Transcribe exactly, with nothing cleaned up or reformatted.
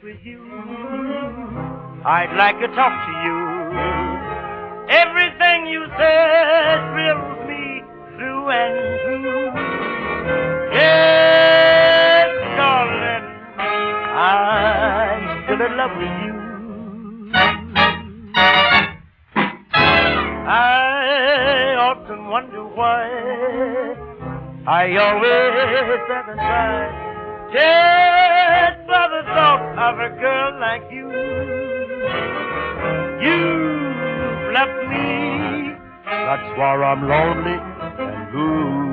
with you. I'd like to talk to you. Everything you say thrills me through and through. Yes, darling, I'm still in love with you. I often wonder why I always fantasize just for the thought of a girl like you. You've left me, that's why I'm lonely and blue.